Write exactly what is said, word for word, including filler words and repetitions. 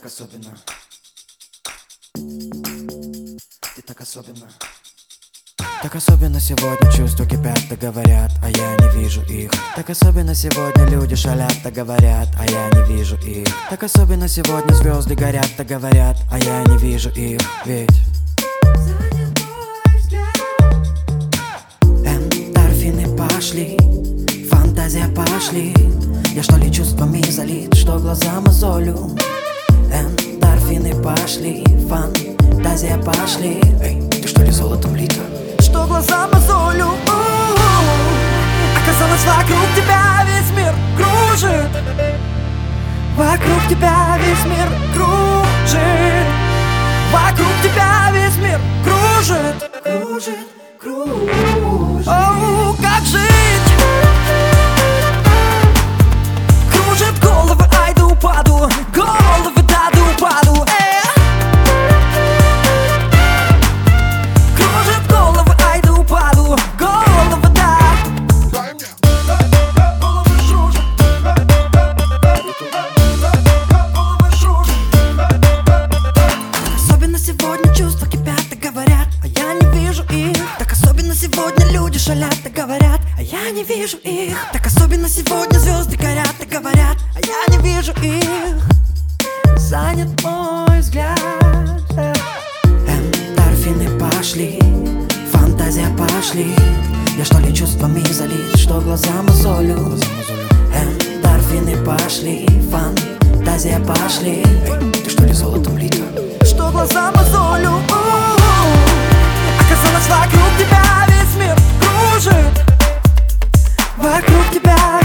так особенно. Ты так особенно. Так особенно сегодня чувства кипят, да говорят, а я не вижу их. Так особенно сегодня люди шалят, да говорят, а я не вижу их. Так особенно сегодня звезды горят, да говорят, а я не вижу их. Ведь эндорфины пошли, фантазия пошли. Я что ли чувствами залит, что глаза мозолю. Эндорфины пошли, фантазия пошли. Эй, ты что ли золотом лита? Что глаза мозолю. Оказалось, вокруг тебя весь мир кружит. Вокруг тебя весь мир кружит. Вокруг тебя весь мир кружит. Кружит, кружит. Оу, как жить? Кружит головы, ай да упаду. Головы, да да упаду. Сегодня люди шалят и говорят, а я не вижу их. Так особенно сегодня звезды горят и говорят, а я не вижу их. Занят мой взгляд. Эндорфины пошли, фантазия пошли. Я что ли чувствами залит, что глаза мозолю. Эндорфины пошли, фантазия пошли. Эй, ты что ли золотом лита? Что глаза мозолю. Оказалось, вокруг тебя весь мир кружит. Вокруг тебя